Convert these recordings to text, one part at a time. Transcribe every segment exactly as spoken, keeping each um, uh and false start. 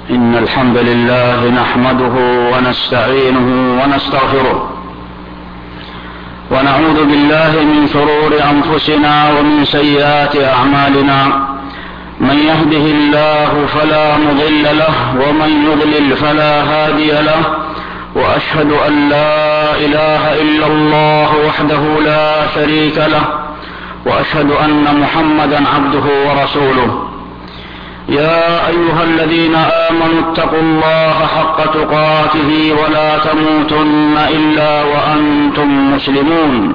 إن الحمد لله نحمده ونستعينه ونستغفره ونعوذ بالله من شرور أنفسنا ومن سيئات أعمالنا. من يهده الله فلا مضل له ومن يضلل فلا هادي له، وأشهد أن لا إله إلا الله وحده لا شريك له، وأشهد أن محمدا عبده ورسوله. يا أيها الذين آمنوا اتقوا الله حق تقاته ولا تموتن إلا وأنتم مسلمون.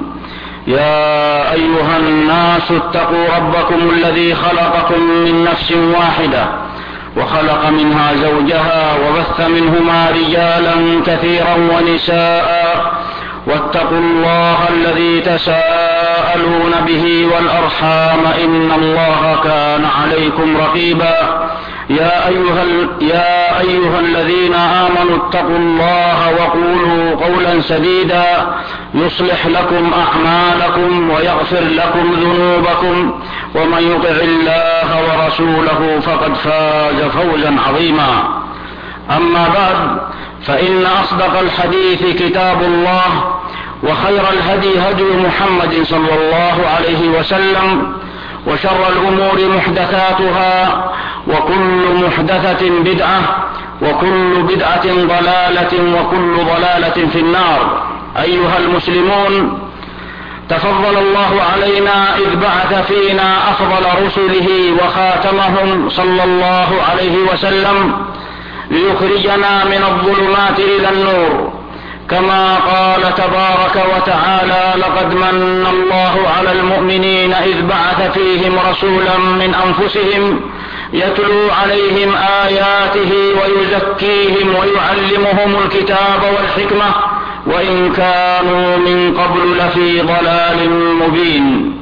يا أيها الناس اتقوا ربكم الذي خلقكم من نفس واحدة وخلق منها زوجها وبث منهما رجالا كثيرا ونساء، واتقوا الله الذي تساءلون به والأرحام إن الله كان عليكم رقيبا. يا أيها, يا أيها الذين آمنوا اتقوا الله وقولوا قولا سديدا يصلح لكم أعمالكم ويغفر لكم ذنوبكم، ومن يطع الله ورسوله فقد فاز فوزا عظيما. أما بعد، فإن أصدق الحديث كتاب الله، وخير الهدي هدي محمد صلى الله عليه وسلم، وشر الأمور محدثاتها، وكل محدثة بدعة، وكل بدعة ضلالة، وكل ضلالة في النار. أيها المسلمون، تفضل الله علينا إذ بعث فينا أفضل رسله وخاتمهم صلى الله عليه وسلم ليخرجنا من الظلمات إلى النور، كما قال تبارك وتعالى: لقد من الله على المؤمنين إذ بعث فيهم رسولا من أنفسهم يتلو عليهم آياته ويزكيهم ويعلمهم الكتاب والحكمة وإن كانوا من قبل لفي ضلال مبين.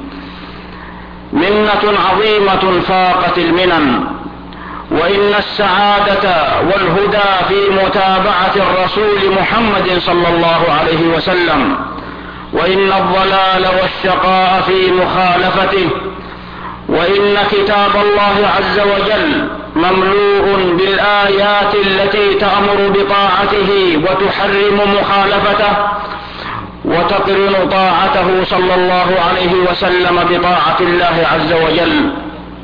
منة عظيمة فاقت المنن، وإن السعادة والهدى في متابعة الرسول محمد صلى الله عليه وسلم، وإن الضلال والشقاء في مخالفته. وإن كتاب الله عز وجل مملوء بالآيات التي تأمر بطاعته وتحرم مخالفته، وتقرن طاعته صلى الله عليه وسلم بطاعة الله عز وجل،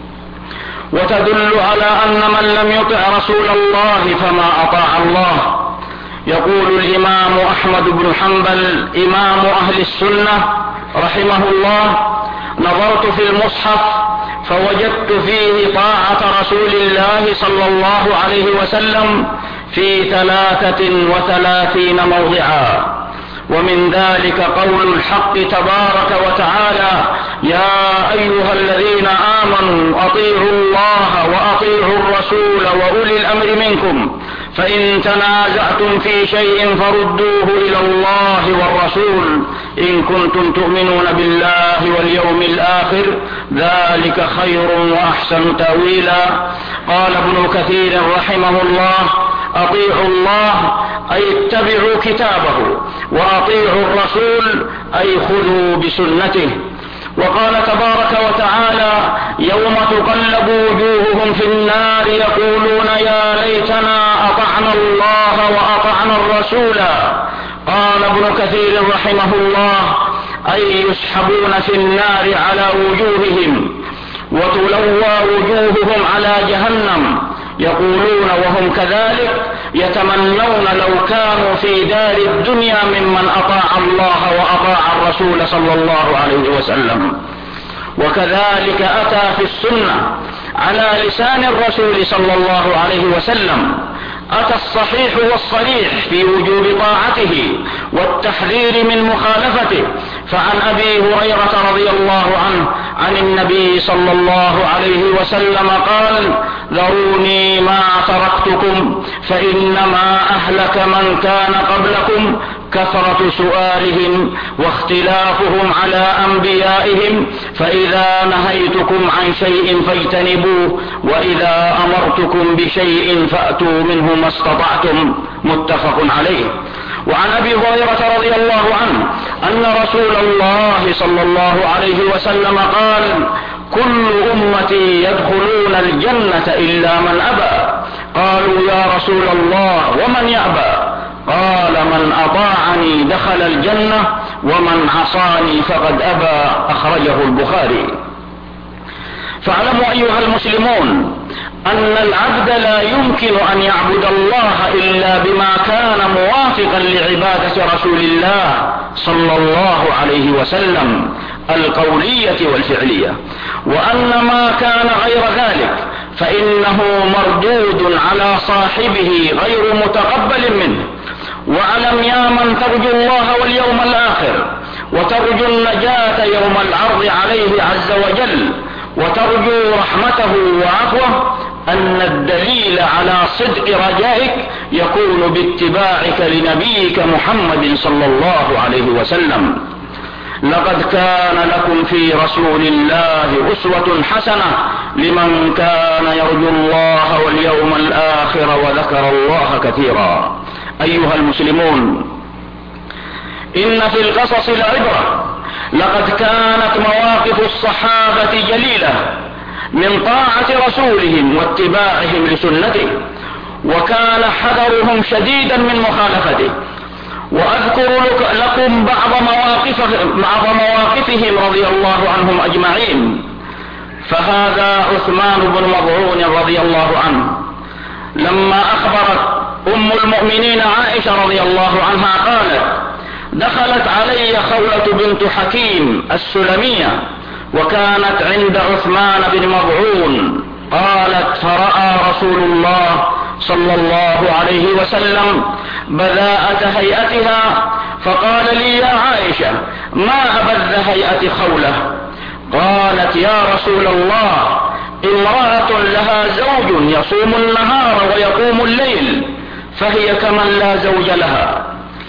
وتدل على أن من لم يطع رسول الله فما أطاع الله. يقول الإمام أحمد بن حنبل إمام أهل السنة رحمه الله: نظرت في المصحف فوجدت فيه طاعة رسول الله صلى الله عليه وسلم في ثلاثة وثلاثين موضعا، ومن ذلك قول الحق تبارك وتعالى: يا أيها الذين آمنوا أطيعوا الله وأطيعوا الرسول وأولي الأمر منكم، فإن تنازعتم في شيء فردوه إلى الله والرسول إن كنتم تؤمنون بالله واليوم الآخر، ذلك خير وأحسن تأويلا. قال ابن كثير رحمه الله: أطيعوا الله أي اتبعوا كتابه، وأطيعوا الرسول أي خذوا بسنته. وقال تبارك وتعالى: يوم تقلب وجوههم في النار يقولون يا ليتنا أطعنا الله وأطعنا الرسول. قال ابن كثير رحمه الله: أي يسحبون في النار على وجوههم وتلوى وجوههم على جهنم، يقولون وهم كذلك يتمنون لو كانوا في دار الدنيا ممن أطاع الله وأطاع الرسول صلى الله عليه وسلم. وكذلك أتى في السنة على لسان الرسول صلى الله عليه وسلم، أتى الصحيح والصريح في وجوب طاعته والتحذير من مخالفته. فعن أبي هريرة رضي الله عنه عن النبي صلى الله عليه وسلم قال: ذروني ما تركتكم فإنما أهلك من كان قبلكم كثرة سؤالهم واختلافهم على أنبيائهم، فإذا نهيتكم عن شيء فاجتنبوه، وإذا أمرتكم بشيء فأتوا منه ما استطعتم. متفق عليه. وعن أبي هريرة رضي الله عنه أن رسول الله صلى الله عليه وسلم قال: كل أمتي يدخلون الجنة إلا من أبى. قالوا يا رسول الله ومن يأبى؟ قال من أطاعني دخل الجنة ومن عصاني فقد أبى. أخرجه البخاري. فاعلموا أيها المسلمون أن العبد لا يمكن أن يعبد الله إلا بما كان موافقا لعبادة رسول الله صلى الله عليه وسلم القولية والفعلية، وأن ما كان غير ذلك فإنه مردود على صاحبه غير متقبل منه. واعلم يا من ترجو الله واليوم الآخر وترجو النجاة يوم العرض عليه عز وجل وترجو رحمته وعفوه أن الدليل على صدق رجائك يكون باتباعك لنبيك محمد صلى الله عليه وسلم. لقد كان لكم في رسول الله أسوة حسنة لمن كان يرجو الله واليوم الآخر وذكر الله كثيرا. أيها المسلمون، إن في القصص العبرة. لقد كانت مواقف الصحابة جليلة من طاعة رسولهم واتباعهم لسنته، وكان حذرهم شديدا من مخالفته. وأذكر لكم بعض مواقفهم, بعض مواقفهم رضي الله عنهم أجمعين. فهذا عثمان بن مظعون رضي الله عنه لما أخبرت أم المؤمنين عائشة رضي الله عنها قالت: دخلت علي خولة بنت حكيم السلمية وكانت عند عثمان بن مظعون. قالت: فرأى رسول الله صلى الله عليه وسلم بذاءة هيئتها فقال لي: يا عائشة ما أبذ هيئة خولة؟ قالت: يا رسول الله امرأة لها زوج يصوم النهار ويقوم الليل فهي كمن لا زوج لها،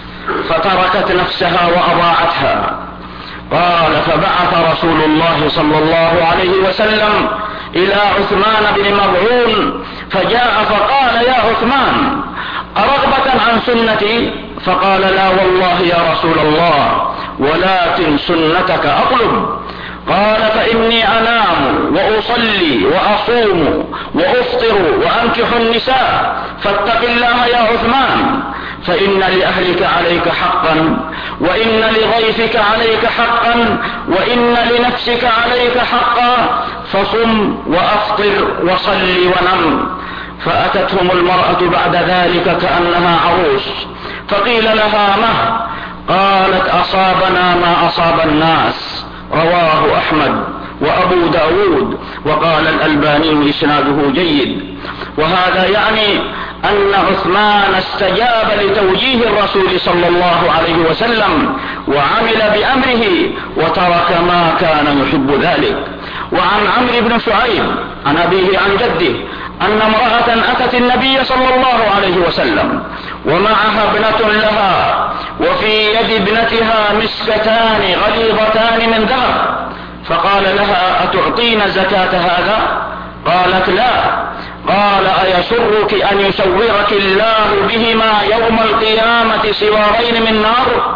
فتركت نفسها وأضاعتها. قال: فبعث رسول الله صلى الله عليه وسلم إلى عثمان بن مظعون فجاء فقال: يا عثمان أرغبة عن سنتي؟ فقال: لا والله يا رسول الله، ولكن سنتك أطلب. قال: فإني أنام وأصلي وأصوم وأفطر وأنكح النساء فاتق الله يا عثمان، فإن لأهلك عليك حقا، وإن لضيفك عليك حقا، وإن لنفسك عليك حقا، فصم وأفطر وصل ونم. فأتتهم المرأة بعد ذلك كأنها عروس فقيل لها: مه؟ قالت: أصابنا ما أصاب الناس. رواه أحمد وأبو داود وقال الألباني إسناده جيد. وهذا يعني أن عثمان استجاب لتوجيه الرسول صلى الله عليه وسلم وعمل بأمره وترك ما كان يحب ذلك. وعن عمرو بن شعيب عن أبيه عن جده أن امرأة أتت النبي صلى الله عليه وسلم ومعها ابنة لها وفي يد ابنتها مسكتان غليظتان من ذهب، فقال لها: أتعطين زكاة هذا؟ قالت: لا. قال: أيسرك أن يسورك الله بهما يوم القيامة سوارين من نار؟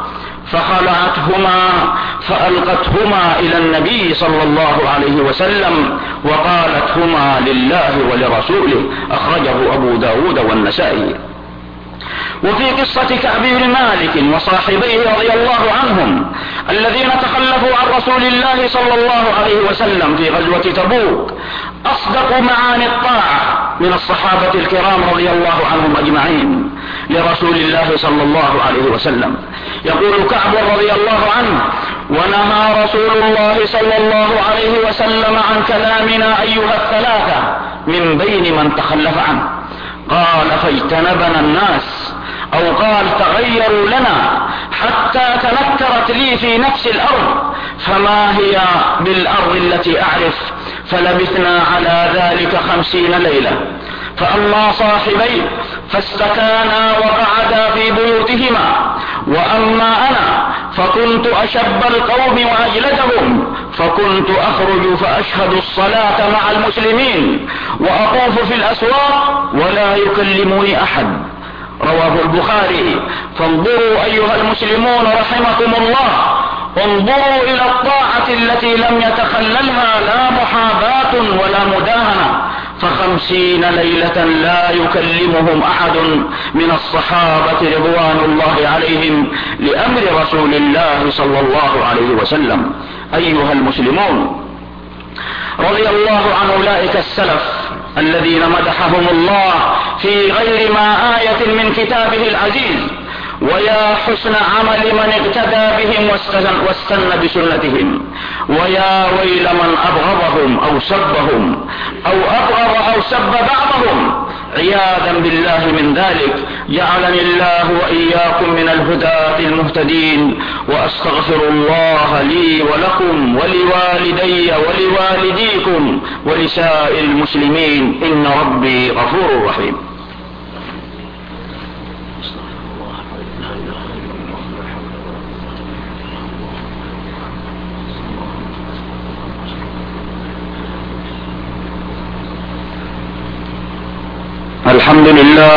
فخلعتهما فألقتهما إلى النبي صلى الله عليه وسلم وقالت: هما لله ولرسوله. أخرجه أبو داود والنسائي. وفي قصة كعب بن مالك وصاحبيه رضي الله عنهم الذين تخلفوا عن رسول الله صلى الله عليه وسلم في غزوة تبوك أصدق معاني الطاعة من الصحابة الكرام رضي الله عنهم أجمعين لرسول الله صلى الله عليه وسلم. يقول كعب رضي الله عنه: ونهى رسول الله صلى الله عليه وسلم عن كلامنا أيها الثلاثة من بين من تخلف عنه. قال: فاجتنبنا الناس، أو قال: تغيروا لنا حتى تنكرت لي في نفس الأرض فما هي بالأرض التي أعرف، فلبثنا على ذلك خمسين ليلة. فأما صاحبي فاستكانا وقعدا في بيوتهما، وأما أنا فكنت أشب القوم وأجلدهم، فكنت أخرج فأشهد الصلاة مع المسلمين وأطوف في الأسواق ولا يكلمني أحد. رواه البخاري. فانظروا أيها المسلمون رحمكم الله، انظروا إلى الطاعة التي لم يتخللها لا محاباة ولا مداهنة، فخمسين ليلة لا يكلمهم أحد من الصحابة رضوان الله عليهم لأمر رسول الله صلى الله عليه وسلم. أيها المسلمون، رضي الله عن أولئك السلف الذين مدحهم الله في غير ما آية من كتابه العزيز، ويا حسن عمل من اقتدى بهم واستنى بسنتهم، ويا ويل من أبغضهم أو سبهم أو أبغض أو سب بعضهم عياذا بالله من ذلك. جعلني الله وإياكم من الهداة المهتدين، وأستغفر الله لي ولكم ولوالدي ولوالديكم ولسائر المسلمين، إن ربي غفور رحيم. الحمد لله،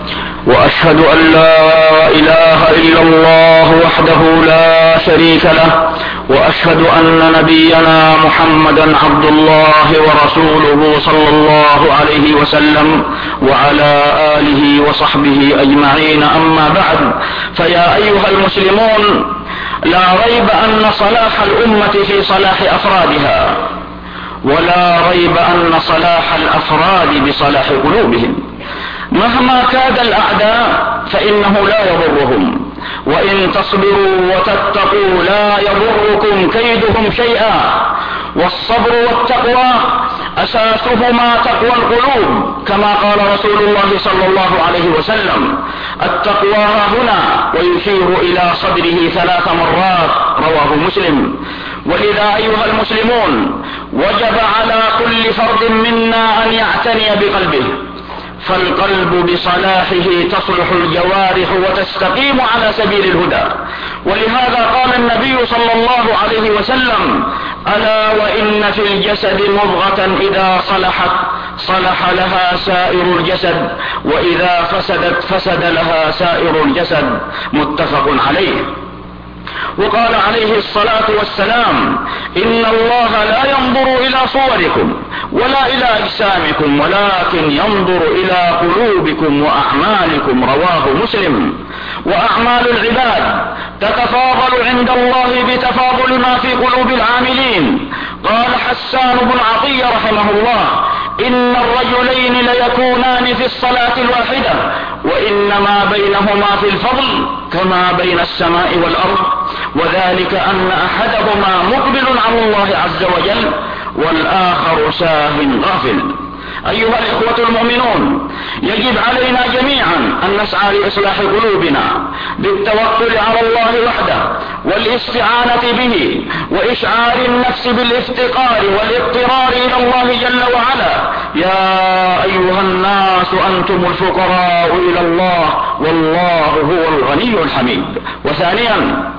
وأشهد أن لا إله إلا الله وحده لا شريك له، وأشهد أن نبينا محمدا عبد الله ورسوله صلى الله عليه وسلم وعلى آله وصحبه أجمعين. أما بعد، فيا أيها المسلمون، لا ريب أن صلاح الأمة في صلاح أفرادها، ولا ريب أن صلاح الأفراد بصلاح قلوبهم. مهما كاد الأعداء فإنه لا يضرهم، وإن تصبروا وتتقوا لا يضركم كيدهم شيئا. والصبر والتقوى أساسهما تقوى القلوب، كما قال رسول الله صلى الله عليه وسلم: التقوى هنا، ويشير إلى صدره ثلاث مرات، رواه مسلم. ولذا أيها المسلمون، وجب على كل فرد منا أن يعتني بقلبه، فالقلب بصلاحه تصلح الجوارح وتستقيم على سبيل الهدى. ولهذا قال النبي صلى الله عليه وسلم: ألا وإن في الجسد مضغة إذا صلحت صلح لها سائر الجسد، وإذا فسدت فسد لها سائر الجسد، متفق عليه. وقال عليه الصلاة والسلام: إن الله لا ينظر إلى صوركم ولا إلى أجسامكم، ولكن ينظر إلى قلوبكم وأعمالكم، رواه مسلم. وأعمال العباد تتفاضل عند الله بتفاضل ما في قلوب العاملين. قال حسان بن عطية رحمه الله: إن الرجلين ليكونان في الصلاة الواحدة، وإنما بينهما في الفضل كما بين السماء والأرض، وذلك أن أحدهما مقبل على الله عز وجل والآخر ساه غافل. أيها الإخوة المؤمنون، يجب علينا جميعا أن نسعى لإصلاح قلوبنا بالتوكل على الله وحده والاستعانة به، وإشعار النفس بالافتقار والاضطرار إلى الله جل وعلا. يا أيها الناس أنتم الفقراء إلى الله والله هو الغني الحميد. وثانيا،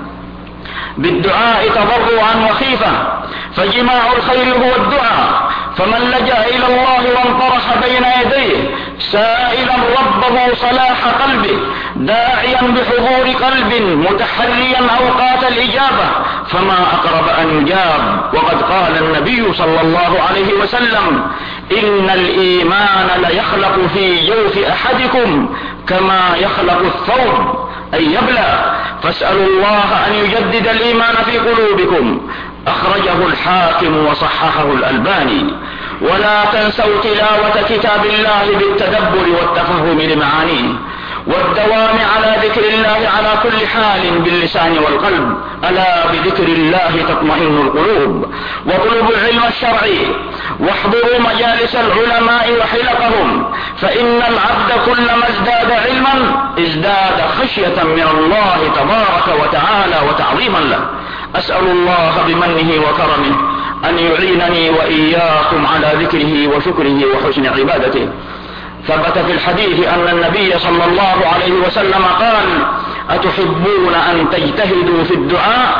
بالدعاء تضرعا وخيفة، فجماع الخير هو الدعاء. فمن لجأ إلى الله وانطرح بين يديه سائلا ربه صلاح قلبه، داعيا بحضور قلب متحريا أوقات الإجابة، فما أقرب أن يجاب. وقد قال النبي صلى الله عليه وسلم: إن الإيمان ليخلق في جوف أحدكم كما يخلق الثوب أن يبلى، فاسألوا الله أن يجدد الإيمان في قلوبكم. أخرجه الحاكم وصححه الألباني. ولا تنسوا تلاوة كتاب الله بالتدبر والتفهم لمعانيه، والدوام على ذكر الله على كل حال باللسان والقلب. ألا بذكر الله تطمئن القلوب. واطلبوا العلم الشرعي، واحضروا مجالس العلماء وحلقهم، فإن العبد كلما ازداد علما ازداد خشية من الله تبارك وتعالى وتعظيما له. أسأل الله بمنه وكرمه أن يعينني وإياكم على ذكره وشكره وحسن عبادته. ثبت في الحديث أن النبي صلى الله عليه وسلم قال: أتحبون أن تجتهدوا في الدعاء؟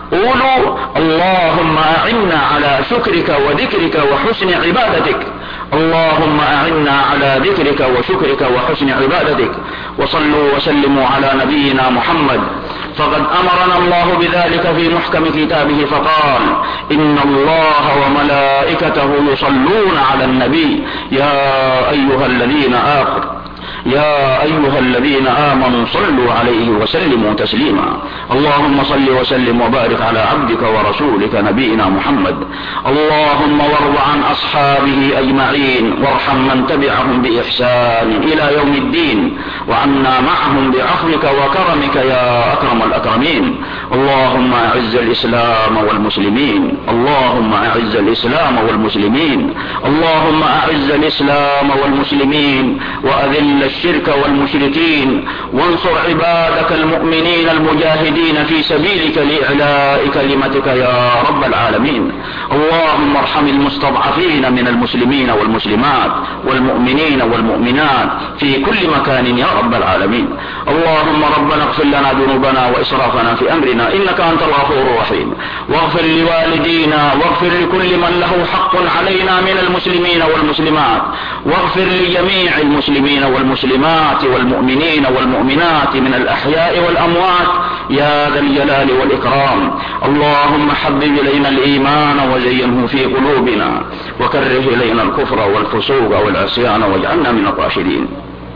قولوا اللهم أعنا على شكرك وذكرك وحسن عبادتك. اللهم أعنا على ذكرك وشكرك وحسن عبادتك. وصلوا وسلموا على نبينا محمد، فقد أمرنا الله بذلك في محكم كتابه فقال: إن الله وملائكته يصلون على النبي يا أيها الذين آمنوا يا أيها الذين آمنوا صلوا عليه وسلموا تسليما. اللهم صل وسلم وبارك على عبدك ورسولك نبينا محمد. اللهم وارض عن أصحابه أجمعين، وارحم من تبعهم بإحسان إلى يوم الدين، وعنا معهم بعفوك وكرمك يا أكرم الأكرمين. اللهم أعز الإسلام والمسلمين اللهم أعز الإسلام والمسلمين اللهم أعز الإسلام والمسلمين وأذل الشرك والمشركين، وانصر عبادك المؤمنين المجاهدين في سبيلك لإعلاء كلمتك يا رب العالمين. اللهم ارحم المستضعفين من المسلمين والمسلمات والمؤمنين والمؤمنات في كل مكان يا رب العالمين. اللهم ربنا اغفر لنا ذنوبنا وإسرافنا في أمرنا إنك أنت الغفور الرحيم، واغفر لوالدينا، واغفر لكل من له حق علينا من المسلمين والمسلمات، واغفر لجميع المسلمين والمسلمات والمؤمنين والمؤمنات من الأحياء والأموات يا ذا الجلال والإكرام. اللهم حبب إلينا الإيمان وزينه في قلوبنا، وكره إلينا الكفر والفسوق والعصيان واجعلنا من الراشدين.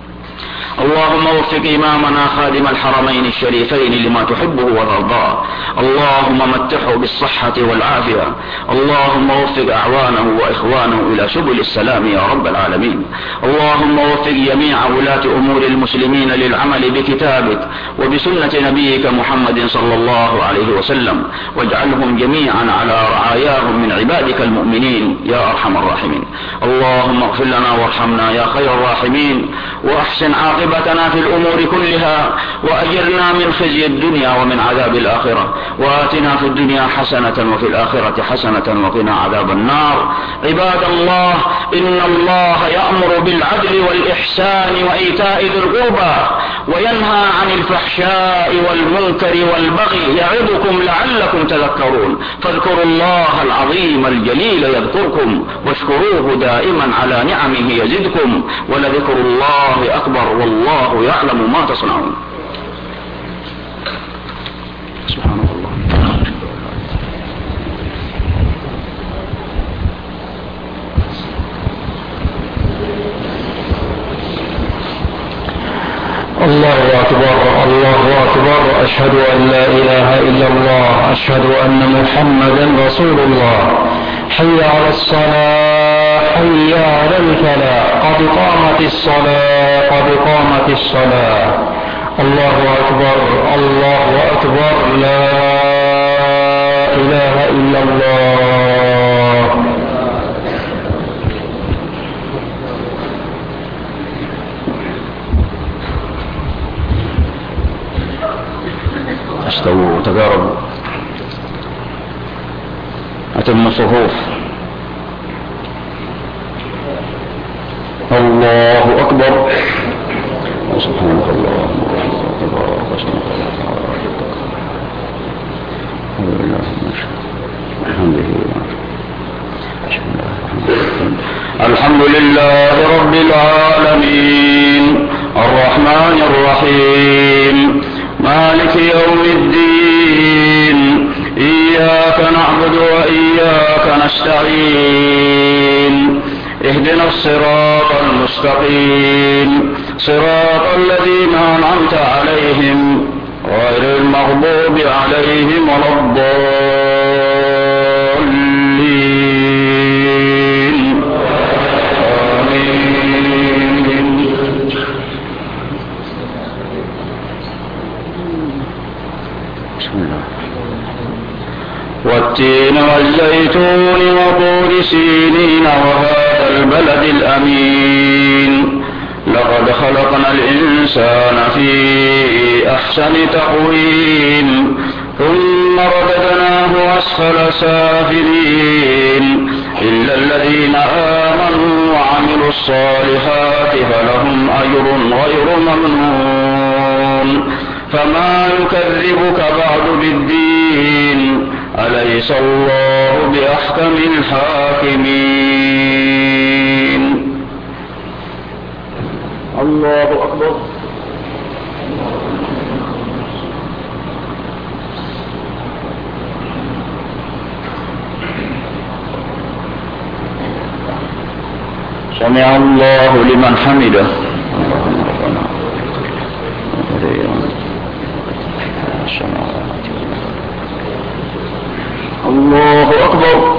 اللهم وفق إمامنا خادم الحرمين الشريفين لما تحبه وترضاه. اللهم متحه بالصحة والعافية. اللهم وفق أعوانه وإخوانه إلى سبل السلام يا رب العالمين. اللهم وفق جميع ولاة أمور المسلمين للعمل بكتابك وبسنة نبيك محمد صلى الله عليه وسلم، واجعلهم جميعا على رعاياهم من عبادك المؤمنين يا أرحم الراحمين. اللهم اغفر لنا وارحمنا يا خير الراحمين، وأحسن عاقبتنا في الأمور كلها، وأجرنا من خزي الدنيا ومن عذاب الآخرة، وآتنا في الدنيا حسنة وفي الآخرة حسنة وقنا عذاب النار. عباد الله، إن الله يأمر بالعدل والإحسان وإيتاء ذي القربى، وينهى عن الفحشاء والمنكر والبغي، يعظكم لعلكم تذكرون. فاذكروا الله العظيم الجليل يذكركم، واشكروه دائما على نعمه يزدكم، ولذكر الله أكبر والله يعلم ما تصنعون. سبحان الله. الله أكبر الله أكبر. أشهد أن لا إله إلا الله، أشهد أن محمدا رسول الله. حي على الصلاة، حي على الفلاح، قد قامت الصلاة قد قامت الصلاة. الله أكبر الله أكبر. لا إله إلا الله. استووا وتقاربوا، أتموا الصفوف. الله أكبر. سبحانك اللهم وبحمدك أشهد أن لا إله إلا أنت. الحمد لله رب العالمين، الرحمن الرحيم، مالك يوم الدين، إياك نعبد وإياك نستعين، اهدنا الصراط المستقيم، صراط الذين أنعمت عليهم غير المغضوب عليهم ولا الضالين. آمين. بسم الله. والتين والزيتون وطور سينين وهذا البلد الأمين، لقد خلقنا الإنسان في أحسن تقويم، ثم رددناه أسفل سافلين، إلا الذين آمنوا وعملوا الصالحات فلهم أجر غير ممنون، فما يكذبك بعد بالدين أليس الله بأحكم الحاكمين. الله أكبر. سمع الله لمن حمده. الله أكبر.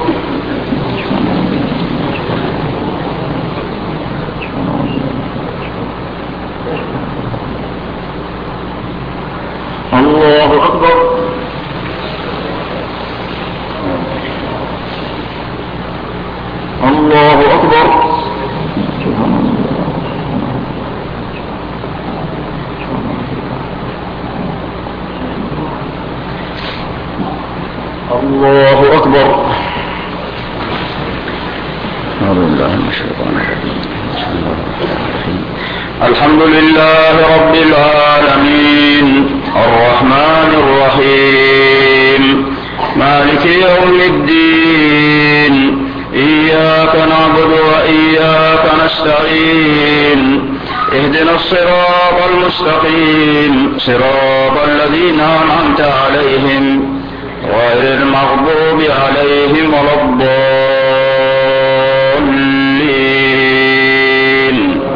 الله أكبر. الله أكبر. الله أكبر. أعوذ بالله من الشيطان الرجيم. بسم الله الرحمن الرحيم. الحمد لله رب العالمين الرحمن الرحيم مالك يوم الدين إياك نعبد وإياك نستعين اهدنا الصراط المستقيم صراط الذين أنعمت عليهم غير المغضوب عليهم ولا الضالين.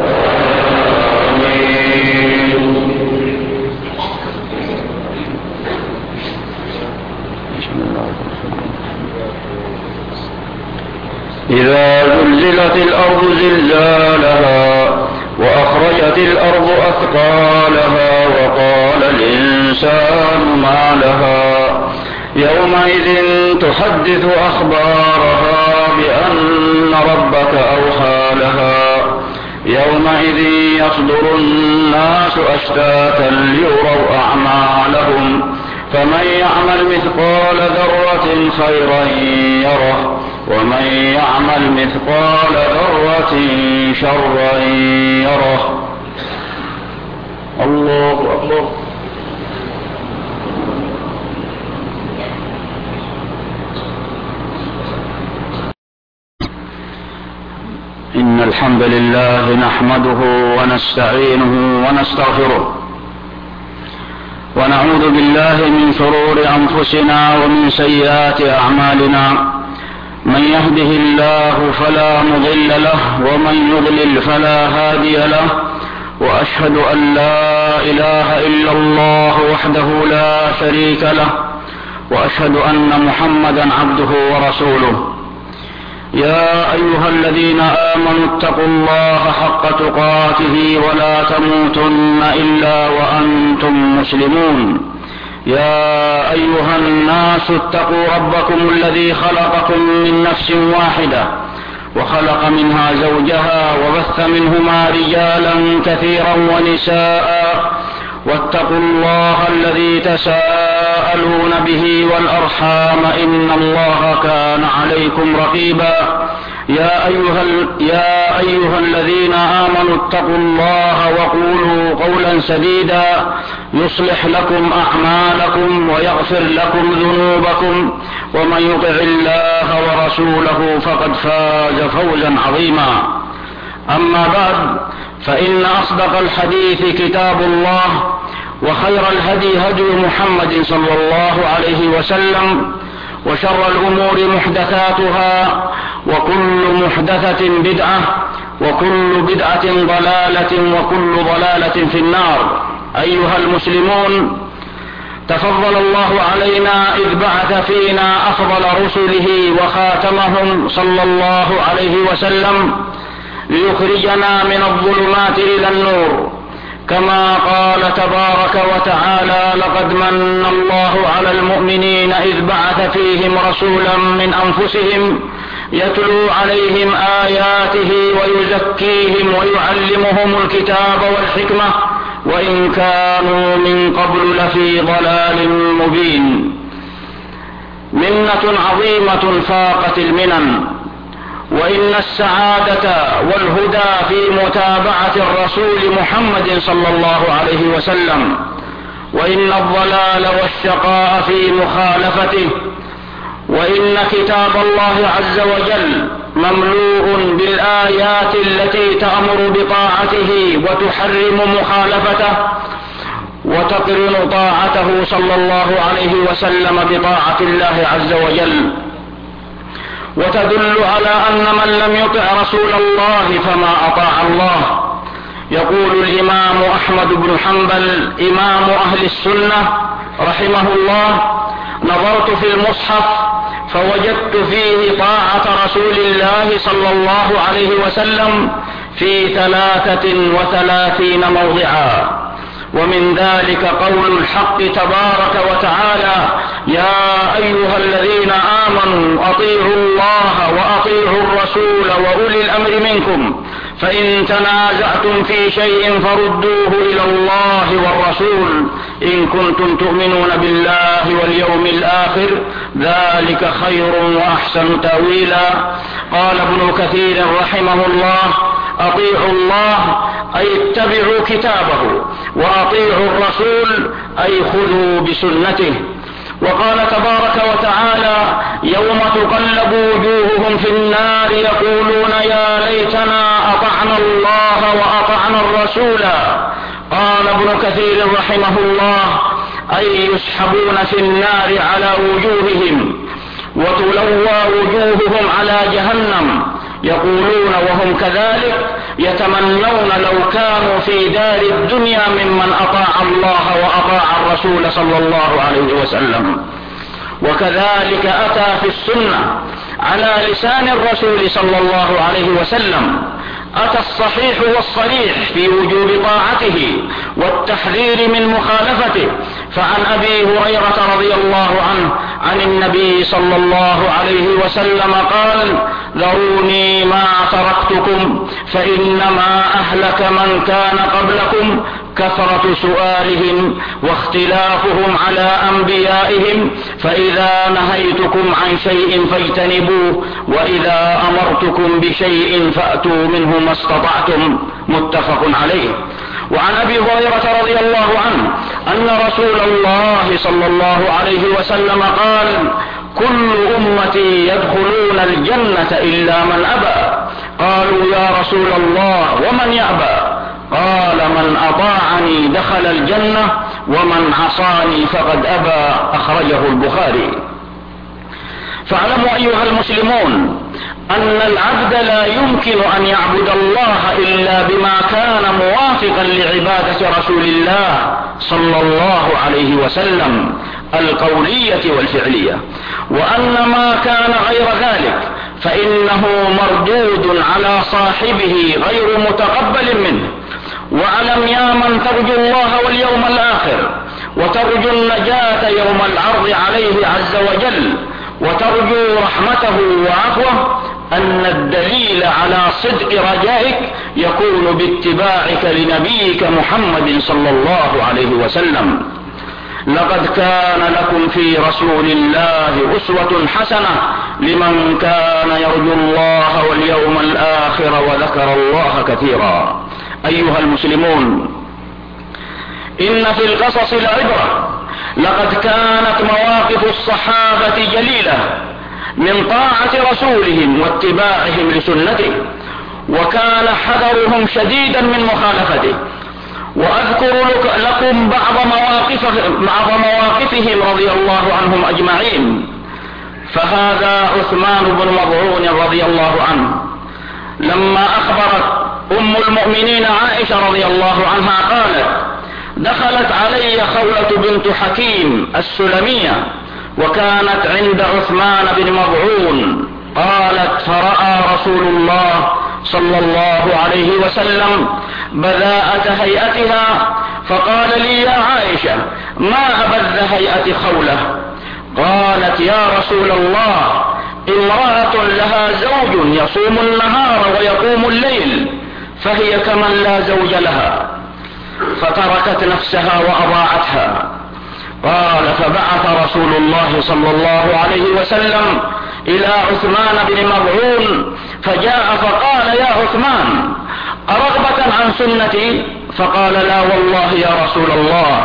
إذا زلزلت الأرض زلزالها وأخرجت الأرض أثقالها وقال الإنسان ما لها يومئذ تحدث أخبارها بأن ربك أوحى لها يومئذ يصدر الناس أشتاتا ليروا أعمالهم فمن يعمل مثقال ذرة خيرا يره ومن يعمل مثقال ذرة شرا يره. الله أكبر. إن الحمد لله نحمده ونستعينه ونستغفره ونعوذ بالله من شرور أنفسنا ومن سيئات أعمالنا من يهده الله فلا مضل له ومن يضلل فلا هادي له وأشهد أن لا إله إلا الله وحده لا شريك له وأشهد أن محمدا عبده ورسوله. يا أيها الذين آمنوا اتقوا الله حق تقاته ولا تموتن إلا وأنتم مسلمون. يا أيها الناس اتقوا ربكم الذي خلقكم من نفس واحدة وخلق منها زوجها وبث منهما رجالا كثيرا ونساء واتقوا الله الذي تساءلون به والأرحام إن الله كان عليكم رقيبا. يا أيها, يا أيها الذين آمنوا اتقوا الله وقولوا قولا سديدا يصلح لكم أعمالكم ويغفر لكم ذنوبكم ومن يطع الله ورسوله فقد فاز فوزا عظيما. أما بعد فإن أصدق الحديث كتاب الله وخير الهدي هدي محمد صلى الله عليه وسلم وشر الأمور محدثاتها وكل محدثة بدعة وكل بدعة ضلالة وكل ضلالة في النار. أيها المسلمون تفضل الله علينا إذ بعث فينا أفضل رسله وخاتمهم صلى الله عليه وسلم ليخرجنا من الظلمات إلى النور كما قال تبارك وتعالى لقد من الله على المؤمنين إذ بعث فيهم رسولا من أنفسهم يتلو عليهم آياته ويزكيهم ويعلمهم الكتاب والحكمة وإن كانوا من قبل لفي ضلال مبين. منة عظيمة فاقت المنن، وإن السعادة والهدى في متابعة الرسول محمد صلى الله عليه وسلم، وإن الضلال والشقاء في مخالفته، وإن كتاب الله عز وجل مملوء بالآيات التي تأمر بطاعته وتحرم مخالفته، وتقرن طاعته صلى الله عليه وسلم بطاعة الله عز وجل، وتدل على أن من لم يطع رسول الله فما أطاع الله. يقول الإمام أحمد بن حنبل إمام أهل السنة رحمه الله: نظرت في المصحف فوجدت فيه طاعة رسول الله صلى الله عليه وسلم في ثلاثة وثلاثين موضعا، ومن ذلك قول الحق تبارك وتعالى: يا أيها الذين آمنوا أطيعوا الله وأطيعوا الرسول وأولي الأمر منكم، فإن تنازعتم في شيء فردوه إلى الله والرسول إن كنتم تؤمنون بالله واليوم الآخر، ذلك خير وأحسن تأويلا. قال ابن كثير رحمه الله: أطيعوا الله أي اتبعوا كتابه، وأطيعوا الرسول أي خذوا بسنته. وقال تبارك وتعالى: يوم تقلب وجوههم في النار يقولون يا ليتنا أطعنا الله وأطعنا الرسول. قال ابن كثير رحمه الله: أي يسحبون في النار على وجوههم وتلوى وجوههم على جهنم، يقولون وهم كذلك يتمنون لو كانوا في دار الدنيا ممن أطاع الله وأطاع الرسول صلى الله عليه وسلم. وكذلك أتى في السنة على لسان الرسول صلى الله عليه وسلم، أتى الصحيح والصريح في وجوب طاعته والتحذير من مخالفته. فعن أبي هريرة رضي الله عنه عن النبي صلى الله عليه وسلم قال: ذروني ما تركتكم فإنما أهلك من كان قبلكم كثرة سؤالهم واختلافهم على أنبيائهم، فإذا نهيتكم عن شيء فاجتنبوه، وإذا أمرتكم بشيء فأتوا منه ما استطعتم. متفق عليه. وعن أبي هريرة رضي الله عنه أن رسول الله صلى الله عليه وسلم قال: كل أمتي يدخلون الجنة إلا من أبى. قالوا يا رسول الله ومن يأبى؟ قال: من أطاعني دخل الجنة ومن عصاني فقد أبى. أخرجه البخاري. فاعلموا أيها المسلمون أن العبد لا يمكن أن يعبد الله إلا بما كان موافقا لعبادة رسول الله صلى الله عليه وسلم القولية والفعلية، وأن ما كان غير ذلك فإنه مردود على صاحبه غير متقبل منه. واعلم يا من ترجو الله واليوم الآخر وترجو النجاة يوم العرض عليه عز وجل وترجو رحمته وعفوه أن الدليل على صدق رجائك يكون باتباعك لنبيك محمد صلى الله عليه وسلم. لقد كان لكم في رسول الله أسوة حسنة لمن كان يرجو الله واليوم الآخر وذكر الله كثيرا. أيها المسلمون، إن في القصص العبرة. لقد كانت مواقف الصحابة جليلة من طاعة رسولهم واتباعهم لسنته، وكان حذرهم شديدا من مخالفته. وأذكر لكم بعض مواقف بعض مواقفهم رضي الله عنهم أجمعين. فهذا عثمان بن مظعون رضي الله عنه لما أخبرت أم المؤمنين عائشة رضي الله عنها قالت: دخلت علي خولة بنت حكيم السلمية وكانت عند عثمان بن مظعون. قالت: فرأى رسول الله صلى الله عليه وسلم بذاءة هيئتها فقال لي: يا عائشة، ما أبذ هيئة خولة؟ قالت: يا رسول الله، امرأة لها زوج يصوم النهار ويقوم الليل، فهي كمن لا زوج لها، فتركت نفسها وأضاعتها. قال: فبعث رسول الله صلى الله عليه وسلم إلى عثمان بن مظعون فجاء فقال: يا عثمان، أرغبة عن سنتي؟ فقال: لا والله يا رسول الله،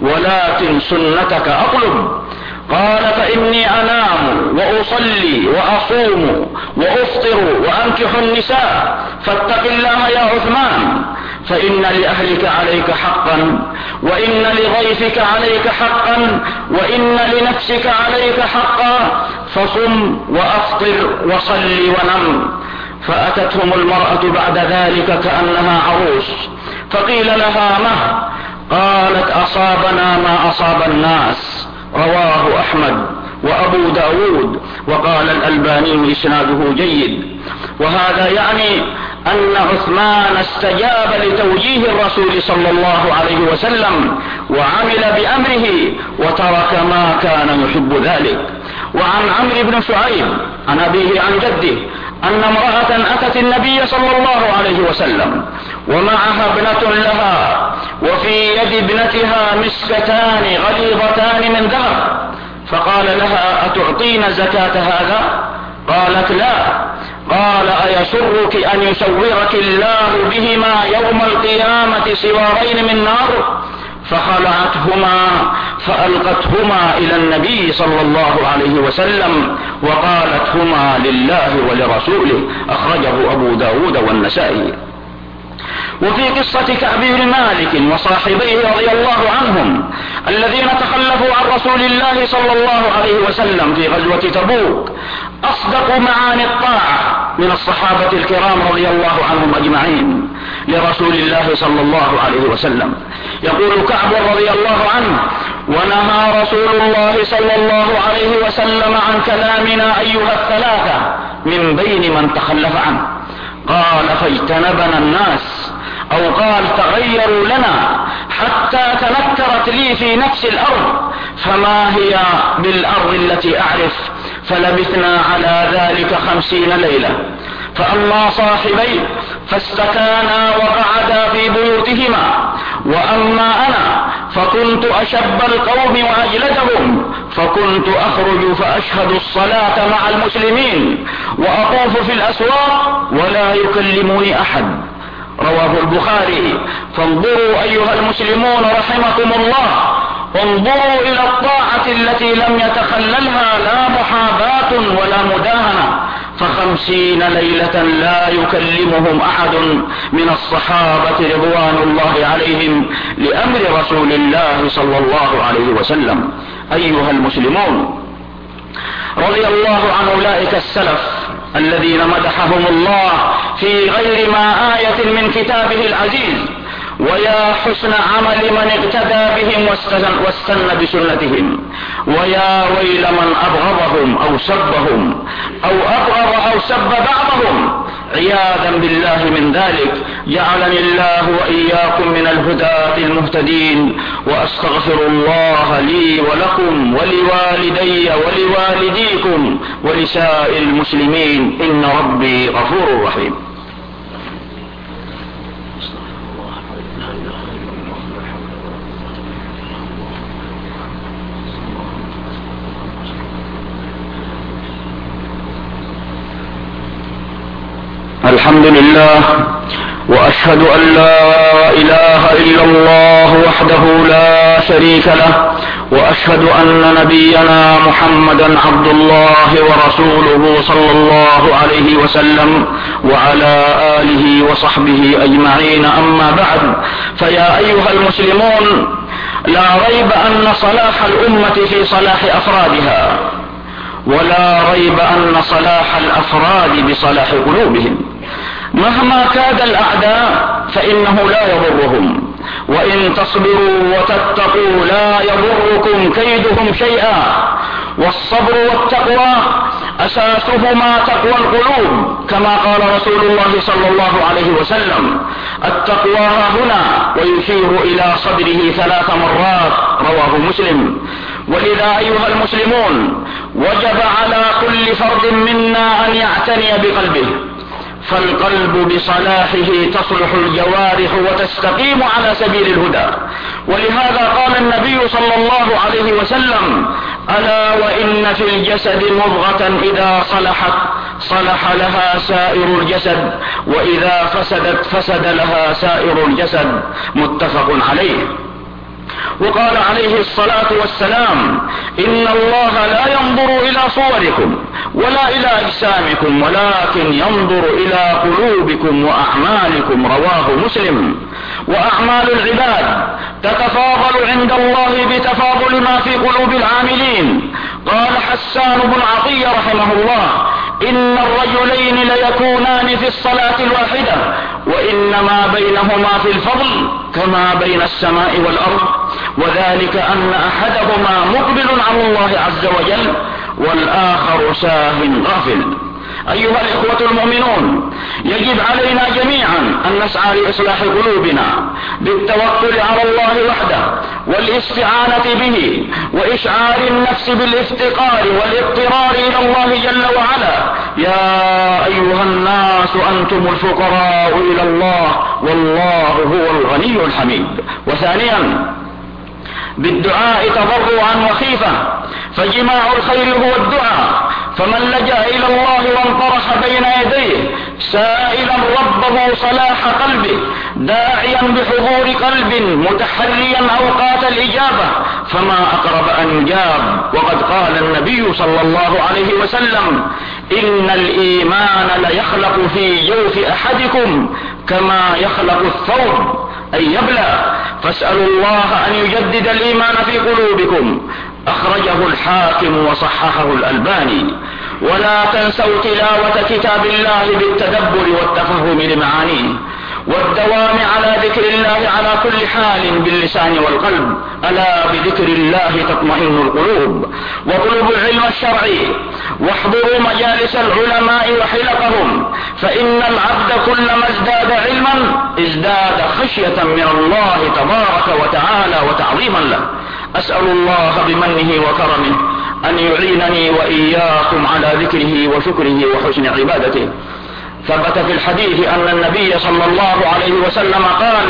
ولكن سنتك أطلب. قال فإني أنام وأصلي وأصوم وأفطر وأنكح النساء فاتق الله يا عثمان، فإن لأهلك عليك حقا، وإن لضيفك عليك حقا، وإن لنفسك عليك حقا، فصم وأفطر وصل ونم. فأتتهم المرأة بعد ذلك كأنها عروس، فقيل لها مه؟ قالت أصابنا ما أصاب الناس. رواه أحمد وأبو داود، وقال الألباني إسناده جيد. وهذا يعني أن عثمان استجاب لتوجيه الرسول صلى الله عليه وسلم وعمل بأمره وترك ما كان يحب ذلك. وعن عمرو بن شعيب عن أبيه عن جده أن امرأة أتت النبي صلى الله عليه وسلم ومعها ابنة لها، وفي يد ابنتها مسكتان غليظتان من ذهب، فقال لها أتعطين زكاة هذا؟ قالت لا. قال أيسرك أن يسورك الله بهما يوم القيامة سوارين من نار؟ فخلعتهما فألقتهما إلى النبي صلى الله عليه وسلم وقالت هما لله ولرسوله. أخرجه أبو داود والنسائي. وفي قصة كعب بن مالك وصاحبيه رضي الله عنهم الذين تخلفوا عن رسول الله صلى الله عليه وسلم في غزوة تبوك أصدق معاني الطاعة من الصحابة الكرام رضي الله عنهم أجمعين لرسول الله صلى الله عليه وسلم. يقول كعب رضي الله عنه ونهى رسول الله صلى الله عليه وسلم عن كلامنا أيها الثلاثة من بين من تخلف عنه. قال فاجتنبنا الناس، أو قال تغيروا لنا حتى تنكرت لي في نفس الأرض فما هي بالأرض التي أعرف، فلبثنا على ذلك خمسين ليلة. فأما صاحبي فاستكانا وقعدا في بيوتهما، وأما أنا فكنت أشب القوم وأجلدهم، فكنت أخرج فأشهد الصلاة مع المسلمين وأطوف في الأسواق ولا يكلمني أحد. رواه البخاري. فانظروا أيها المسلمون رحمكم الله، انظروا إلى الطاعة التي لم يتخللها لا محاباة ولا مداهنة، فخمسين ليلة لا يكلمهم أحد من الصحابة رضوان الله عليهم لأمر رسول الله صلى الله عليه وسلم. أيها المسلمون، رضي الله عن أولئك السلف الذين مدحهم الله في غير ما آية من كتابه العزيز، ويا حسن عمل من اقتدى بهم واستنى بسنتهم، ويا ويل من أبغضهم أو سبهم أو أبغض أو سب بعضهم، عياذا بالله من ذلك. جعلني الله وإياكم من الهداة المهتدين، وأستغفر الله لي ولكم ولوالدي ولوالديكم ولسائر المسلمين، إن ربي غفور رحيم. الحمد لله، وأشهد أن لا إله إلا الله وحده لا شريك له، وأشهد أن نبينا محمدا عبد الله ورسوله صلى الله عليه وسلم وعلى آله وصحبه أجمعين. أما بعد، فيا أيها المسلمون، لا ريب أن صلاح الأمة في صلاح أفرادها، ولا ريب أن صلاح الأفراد بصلاح قلوبهم. مهما كاد الأعداء فإنه لا يضرهم، وإن تصبروا وتتقوا لا يضركم كيدهم شيئا. والصبر والتقوى أساسهما تقوى القلوب، كما قال رسول الله صلى الله عليه وسلم: التقوى هنا، ويشير إلى صدره ثلاث مرات. رواه مسلم. ولذا أيها المسلمون، وجب على كل فرد منا أن يعتني بقلبه، فالقلب بصلاحه تصلح الجوارح وتستقيم على سبيل الهدى. ولهذا قال النبي صلى الله عليه وسلم: ألا وإن في الجسد مضغة إذا صلحت صلح لها سائر الجسد، وإذا فسدت فسد لها سائر الجسد. متفق عليه. وقال عليه الصلاة والسلام: إن الله لا ينظر إلى صوركم ولا إلى أجسامكم ولكن ينظر إلى قلوبكم وأعمالكم. رواه مسلم. وأعمال العباد تتفاضل عند الله بتفاضل ما في قلوب العاملين. قال حسان بن عطية رحمه الله: إن الرجلين ليكونان في الصلاة الواحدة وإنما بينهما في الفضل كما بين السماء والأرض، وذلك أن أحدهما مقبل على الله عز وجل والآخر ساهٍ غافل. أيها الإخوة المؤمنون، يجب علينا جميعا أن نسعى لإصلاح قلوبنا بالتوكل على الله وحده والاستعانة به وإشعار النفس بالافتقار والاضطرار إلى الله جل وعلا. يا أيها الناس أنتم الفقراء إلى الله والله هو الغني الحميد. وثانيا بالدعاء تضرعا وخيفة، فجماع الخير هو الدعاء، فمن لجأ إلى الله وانطرح بين يديه سائلا ربه صلاح قلبه داعيا بحضور قلب متحريا أوقات الإجابة فما أقرب أن يجاب. وقد قال النبي صلى الله عليه وسلم: إن الإيمان ليخلق في جوف أحدكم كما يخلق الثوب أي يبلى، فاسألوا الله أن يجدد الإيمان في قلوبكم. أخرجه الحاكم وصححه الألباني. ولا تنسوا تلاوة كتاب الله بالتدبر والتفهم لمعانيه والدوام على ذكر الله على كل حال باللسان والقلب. ألا بذكر الله تطمئن القلوب. واطلبوا العلم الشرعي واحضروا مجالس العلماء وحلقهم، فإن العبد كلما ازداد علما ازداد خشية من الله تبارك وتعالى وتعظيما له. أسأل الله بمنه وكرمه أن يعينني وإياكم على ذكره وشكره وحسن عبادته. ثبت في الحديث أن النبي صلى الله عليه وسلم قال: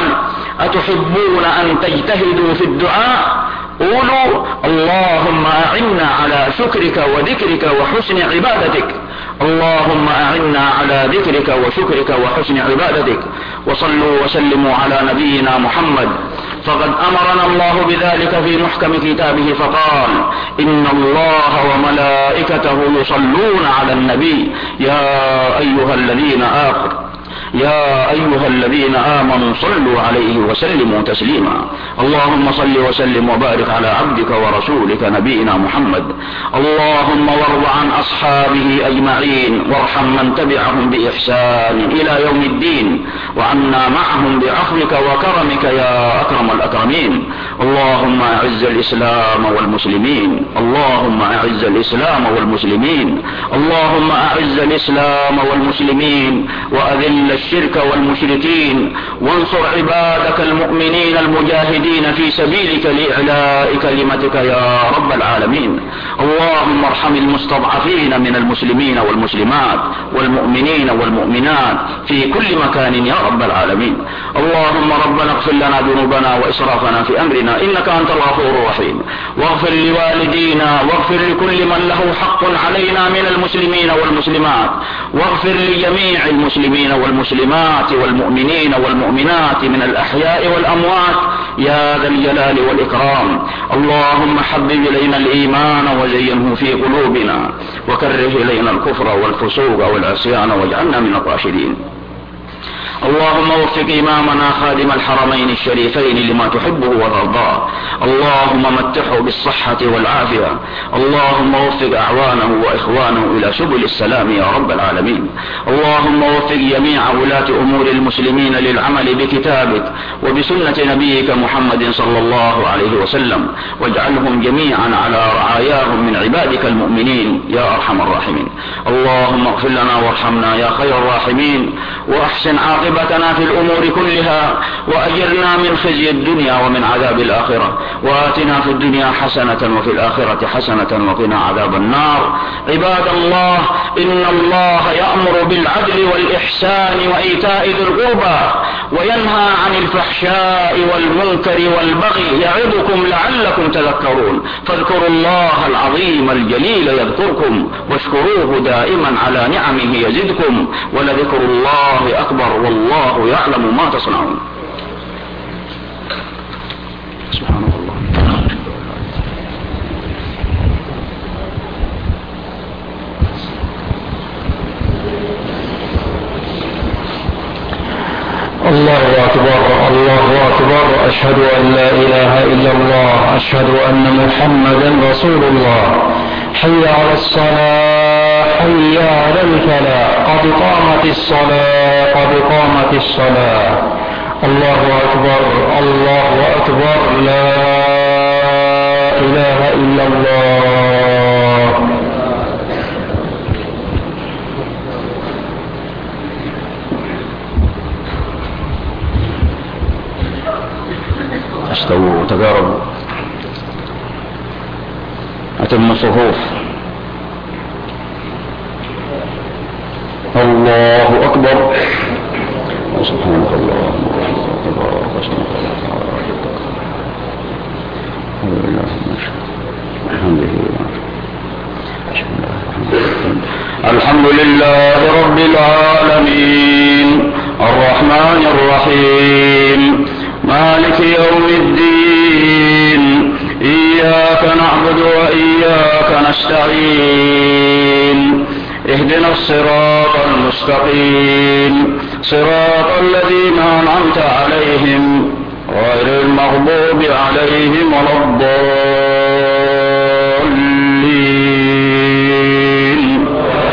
أتحبون أن تجتهدوا في الدعاء؟ قولوا: اللهم أعنا على شكرك وذكرك وحسن عبادتك. اللهم أعنا على ذكرك وشكرك وحسن عبادتك. وصلوا وسلموا على نبينا محمد، فقد أمرنا الله بذلك في محكم كتابه فقال: إن الله وملائكته يصلون على النبي يا أيها الذين آمنوا يا أيها الذين آمنوا صلوا عليه وسلموا تسليما. اللهم صل وسلم وبارك على عبدك ورسولك نبينا محمد. اللهم وارض عن أصحابه أجمعين وارحم من تبعهم بإحسان إلى يوم الدين، وعنا معهم بعفوك وكرمك يا أكرم الأكرمين. اللهم أعز الإسلام والمسلمين اللهم أعز الإسلام والمسلمين اللهم أعز الإسلام والمسلمين وأذل الشرك والمشركين، وانصر عبادك المؤمنين المجاهدين في سبيلك لإعلاء كلمتك يا رب العالمين. اللهم ارحم المستضعفين من المسلمين والمسلمات والمؤمنين والمؤمنات في كل مكان يا رب العالمين. اللهم ربنا اغفر لنا ذنوبنا وإسرافنا في أمرنا إنك أنت الغفور الرحيم، واغفر لوالدينا واغفر لكل من له حق علينا من المسلمين والمسلمات، واغفر لجميع المسلمين والمسلمات والمؤمنين والمؤمنات من الأحياء والأموات يا ذا الجلال والإكرام. اللهم حبب إلينا الإيمان وزينه في قلوبنا، وكره إلينا الكفر والفسوق والعصيان واجعلنا من الراشدين. اللهم وفق إمامنا خادم الحرمين الشريفين لما تحبه وترضاه، اللهم متحه بالصحة والعافية، اللهم وفق أعوانه وإخوانه إلى سبل السلام يا رب العالمين. اللهم وفق جميع ولاة أمور المسلمين للعمل بكتابك وبسنة نبيك محمد صلى الله عليه وسلم، واجعلهم جميعا على رعاياهم من عبادك المؤمنين يا أرحم الراحمين. اللهم اغفر لنا وارحمنا يا خير الراحمين، وأحسن عاقبتنا في الأمور كلها، وأجرنا من خزي الدنيا ومن عذاب الآخرة، وآتنا في الدنيا حسنة وفي الآخرة حسنة وقنا عذاب النار. عباد الله، إن الله يأمر بالعدل والإحسان وإيتاء ذي القربى وينهى عن الفحشاء والمنكر والبغي يعظكم لعلكم تذكرون. فاذكروا الله العظيم الجليل يذكركم، واشكروه دائما على نعمه يزدكم، ولذكر الله أكبر والله يعلم ما تصنعون. سبحان الله. أشهد أن لا إله إلا الله أشهد أن محمدا رسول الله حي على الصلاة حي على الفلاح قد قامت الصلاة قد قامت الصلاة الله أكبر الله أكبر لا إله إلا الله. استووا وتقاربوا أتموا الصفوف. الله أكبر. سبحانك اللهم وبحمدك أشهد أن لا إله إلا أنت. الحمد لله رب العالمين الرحمن الرحيم مالك يوم الدين إياك نعبد وإياك نستعين اهدنا الصراط المستقيم صراط الذين أنعمت عليهم غير المغضوب عليهم ولا الضالين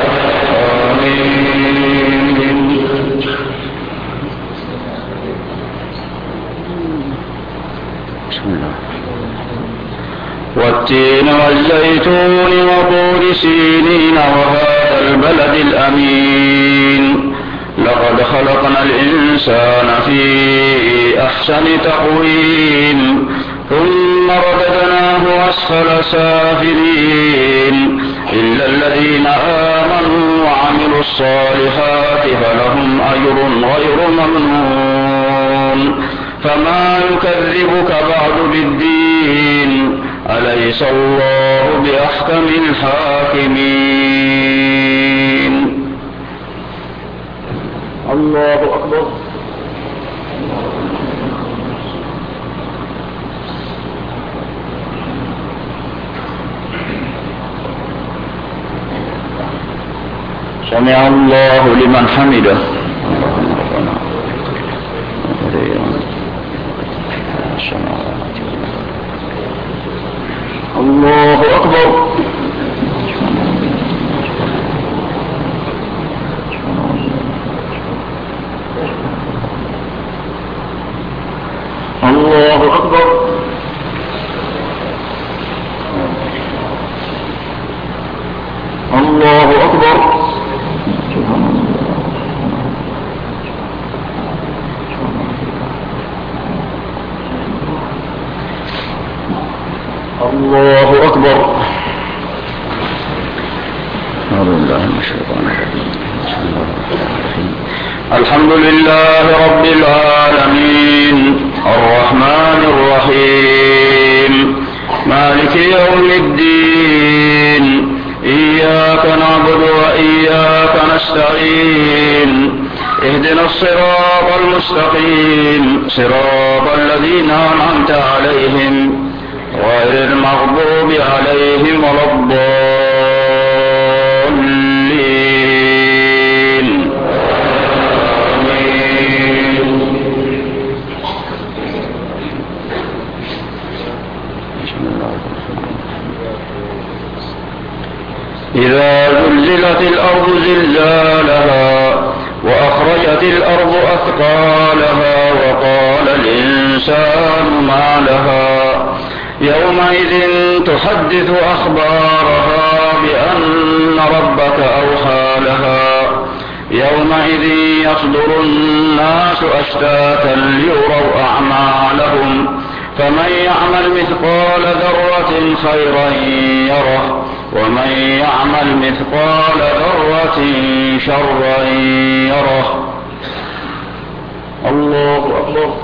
آمين. بسم الله. والتين والزيتون وطور سينين وهذا البلد الأمين لقد خلقنا الإنسان في أحسن تقويم ثم رددناه أسفل سافلين إلا الذين آمنوا وعملوا الصالحات فلهم أجر غير ممنون. فما يكذبك بعد بالدين أليس الله بأحكم الحاكمين. الله أكبر. سمع الله لمن حمده. الله أكبر. الله أكبر. الله أكبر. الله أكبر. أعوذ بالله من الشيطان الرجيم. بسم الله الرحمن الرحيم. الحمد لله رب العالمين الرحمن الرحيم مالك يوم الدين إياك نعبد وإياك نستعين اهدنا الصراط المستقيم صراط الذين أنعمت عليهم غير المغضوب عليهم ولا الضالين آمين. إذا زلزلت الأرض زلزالها وأخرجت الأرض أثقالها وقال الإنسان ما لها يومئذ تحدث أخبارها بأن ربك أوحى لها يومئذ يصدر الناس أشتاتا ليروا أعمالهم فمن يعمل مثقال ذرة خيرا يره ومن يعمل مثقال ذرة شرا يره. الله أكبر.